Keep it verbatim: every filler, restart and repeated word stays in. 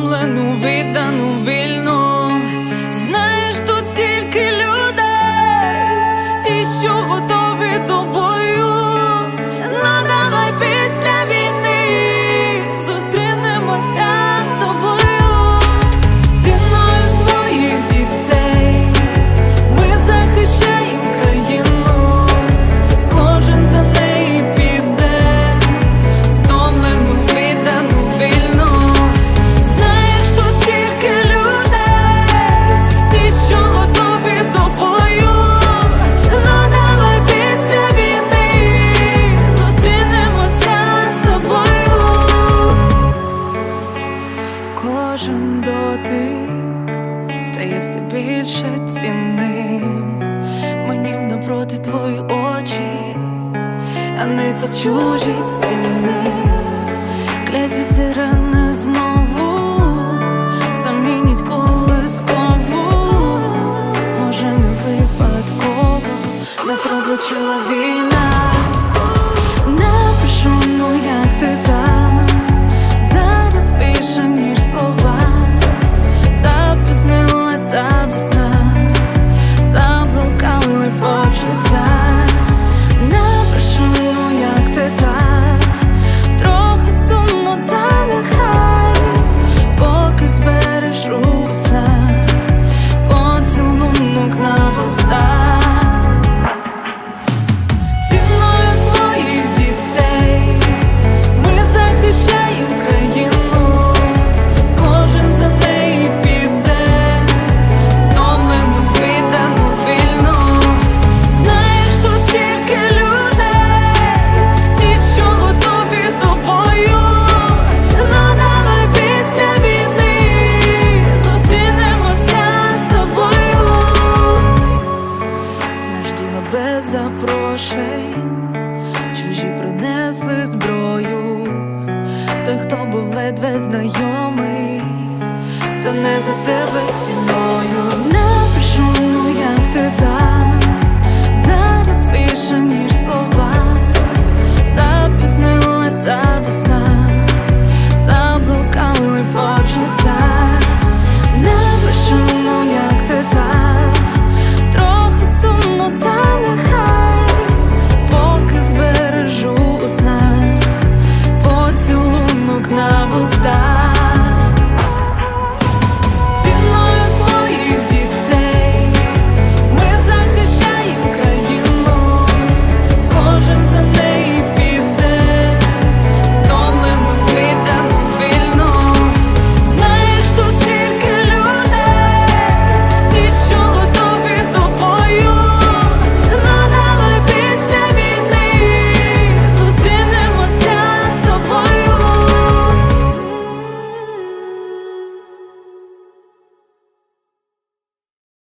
втомлену, віддану, вільну. Знаєш, тут стільки людей, ті, що готові до бою. Ну давай після війни зустрінемося з тобою. Ціною своїх дітей ми захищаємо країну, кожен за неї піде, втомлену, віддану, вільну. Знаєш, тут стільки людей, ті, що готові до бою. Ну давай після війни зустрінемося з тобою. Кожен дотик стає все більше цінним. Мені навпроти твої очі, а не ці чужі стіни. Кляті сирени знову замінять колискову. Може, не випадково нас розлучила війна. Напишу, ну як ти там, зараз більше, ніж слова. Запізнилася весна, заблукали почуття. Напишу, ну як ти там, трохи сумно, та нехай, поки збережу усе, поцілунок на вуста. Ціною своїх дітей ми захищаємо країну, кожен за неї піде, втомлену, віддану, вільну. Знаєш, тут стільки людей, ті, що готові до бою. Ну давай після війни зустрінемося з тобою. В наш дім без запрошень чужі принесли зброю. Той, хто був ледве знайомий, стане за тебе стіною. Напишу, ну як ти там, зараз більше, ніж слова. Запізнилася весна,